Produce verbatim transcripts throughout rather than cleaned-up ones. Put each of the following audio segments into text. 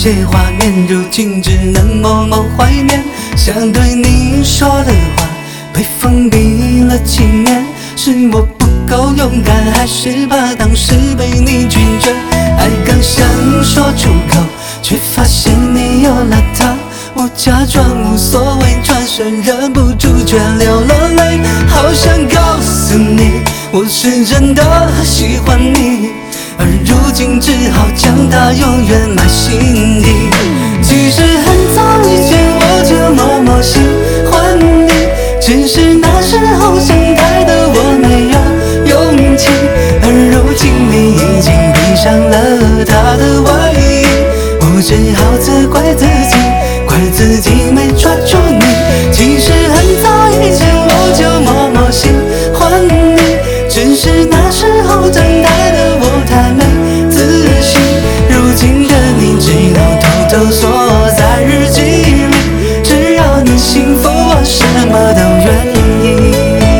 些画面，如今只能默默怀念。想对你说的话被封闭了几年，是我不够勇敢，还是怕当时被你拒绝？爱刚想说出口，却发现你有了他。我假装无所谓，转身忍不住却流了泪。好想告诉你，我是真的喜欢你，而如今只好将它永远埋心底。其实很早以前我就默默喜欢你，只是那时候想开的我没有勇气，而如今你已经披上了他的外衣，我只好责怪自己，怪自己没抓住你。其实很早以前我就默默喜欢你，只是那时候长大的我太没自信，如今的你只能偷偷锁在日记里，只要你幸福我什么都愿意。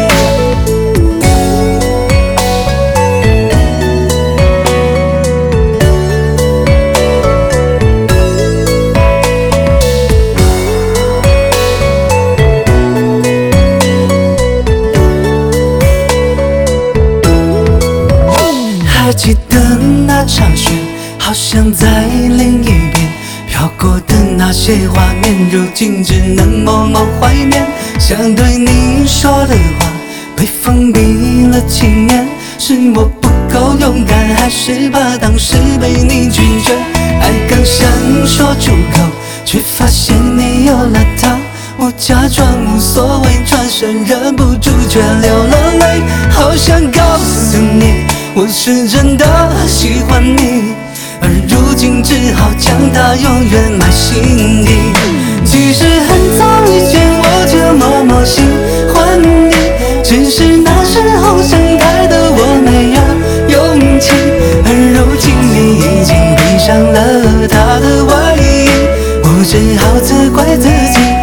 还记得那场雪，好像在另一边飘过的那些画面，如今只能默默怀念。想对你说的话被封闭了几年，是我不够勇敢，还是怕当时被你拒绝？爱刚想说出口，却发现你有了他。我假装无所谓，转身忍不住却流了泪。好想告诉你，我是真的喜欢你，而如今只好将它永远埋心底。其实很早以前我就默默喜欢你，只是那时候想开的我没有勇气，而如今你已经披上了他的外衣，我只好责怪自己，